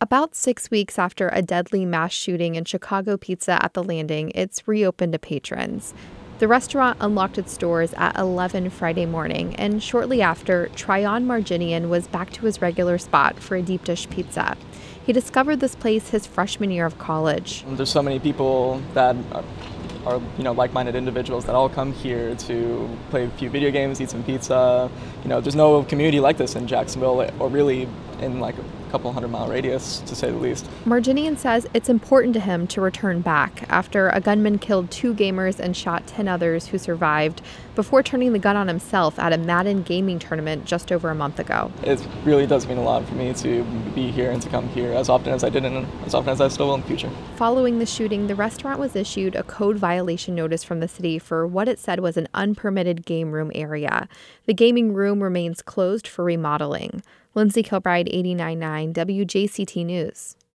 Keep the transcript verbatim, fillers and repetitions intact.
About six weeks after a deadly mass shooting in Chicago Pizza at the Landing, it's reopened to patrons. The restaurant unlocked its doors at eleven Friday morning, and shortly after, Tryon Marginian was back to his regular spot for a deep dish pizza. He discovered this place his freshman year of college. There's so many people that are, are you know, like-minded individuals that all come here to play a few video games, eat some pizza. You know, there's no community like this in Jacksonville, or really in like a couple hundred mile radius, to say the least. Marginian says it's important to him to return back after a gunman killed two gamers and shot ten others who survived before turning the gun on himself at a Madden gaming tournament just over a month ago. It really does mean a lot for me to be here and to come here as often as I did and as often as I still will in the future. Following the shooting, the restaurant was issued a code violation notice from the city for what it said was an unpermitted game room area. The gaming room remains closed for remodeling. Lindsay Kilbride, eighty-nine point nine W J C T News.